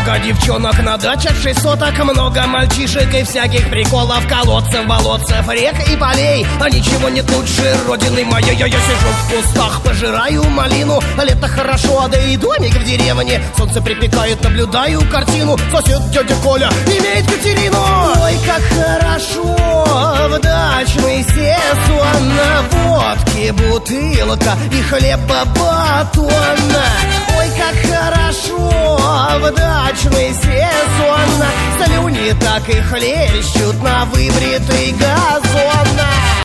Много девчонок на дачах, 6 соток, много мальчишек и всяких приколов, колодцев, болотцев, рек и полей. А ничего нет лучше родины моей. Я сижу в кустах, пожираю малину. Лето хорошо, да и домик в деревне. Солнце припекает, наблюдаю картину. Сосед дядя Коля имеет Катерину. Ой, как хорошо, в дачный сезон, водки бутылка и хлеба батона. Ой, как хорошо, в дачный сезон, слюни так и хлещут на выбритый газон.